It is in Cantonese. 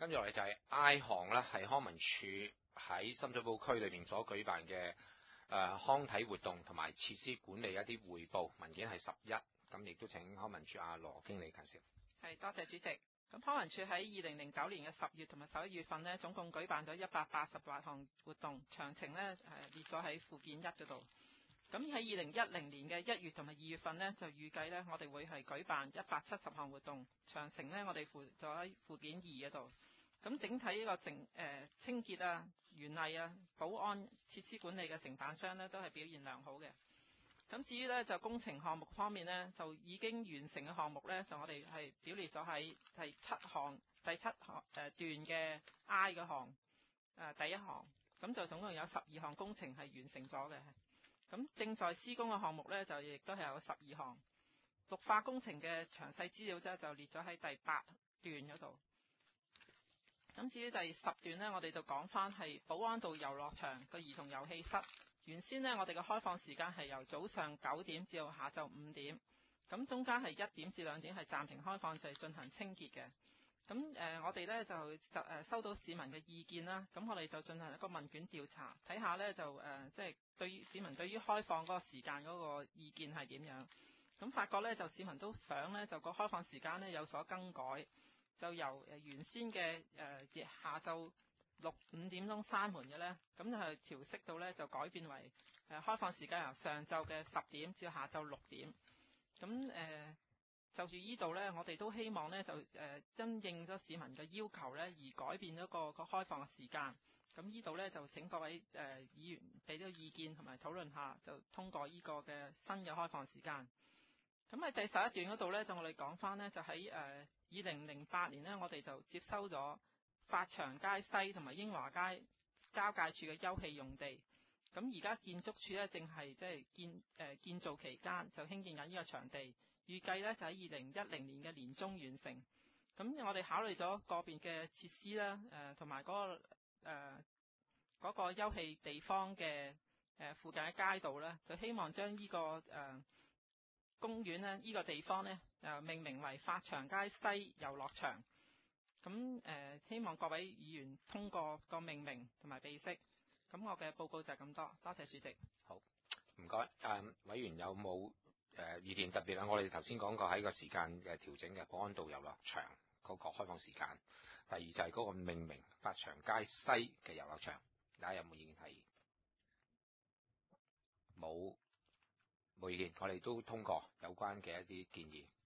跟住落嚟就係 I 項啦，係康文署喺深水埗區裏邊所舉辦嘅康體活動同埋設施管理一啲匯報文件係11，咁亦都請康文署阿羅經理介紹。 係，多謝主席。咁康文署喺2009年嘅10月同埋11月份呢，總共舉辦咗188項活動，詳情呢列咗喺附件1嗰度。咁喺2010年嘅1月同埋2月份呢，就預計呢我哋會係舉辦170項活動，詳情呢我哋附咗喺附件2嗰度。咁整體呢個清潔啊、園藝啊、保安、設施管理嘅承辦商呢，都係表現良好嘅。咁至於呢，就工程項目方面呢，就已經完成嘅項目呢，就我哋係表列咗喺第7段嘅 I 嘅項第一項，咁就總共有12項工程係完成咗嘅。咁正在施工嘅項目呢，就亦都係有12項。綠化工程嘅詳細資料呢，就列咗喺第8段嗰度。咁至於第10段呢，我哋就講翻係保安道遊樂場個兒童遊戲室。原先呢，我哋嘅開放時間係由早上9點至到下晝5點，咁中間係1點至2點係暫停開放，就係進行清潔嘅。咁我哋呢就收到市民嘅意見啦，咁我哋就進行一個問卷調查，睇下呢就即係對於市民對於開放嗰個時間嗰個意見係點樣。咁發覺呢，就市民都想呢，就個開放時間呢有所更改，就由原先嘅下晝5點鐘閂門嘅呢，咁就係調適到呢，就改變為開放時間由上晝嘅10點至下晝6點。咁就住呢度呢，我哋都希望呢，就因應咗市民嘅要求呢，而改變咗個開放嘅時間。咁呢度呢，就請各位議員俾咗意見同埋討論下，就通過呢個嘅新嘅開放時間。咁喺第11段嗰度呢，就我哋講翻呢，就喺2008年呢，我哋就接收咗發祥街西同埋英華街交界處嘅休憩用地。咁而家建築署呢，正係即係建造期間，就興建緊呢個場地，預計呢，就喺2010年嘅年中完成。咁我哋考慮咗個別嘅設施啦，同埋嗰個休憩地方嘅附近嘅街道呢，就希望將呢個公園呢，呢個地方呢，命名為發祥街西遊樂場。咁希望各位議員通過個命名同埋備悉。咁我嘅報告就係咁多，多謝主席。 好，唔該。委員有冇意見？特別啦，我哋頭先講過喺個時間嘅調整嘅保安道遊樂場嗰個開放時間。第二就係嗰個命名發祥街西嘅遊樂場，大家有冇意見提議？冇意見，我哋都通過有關嘅一啲建議。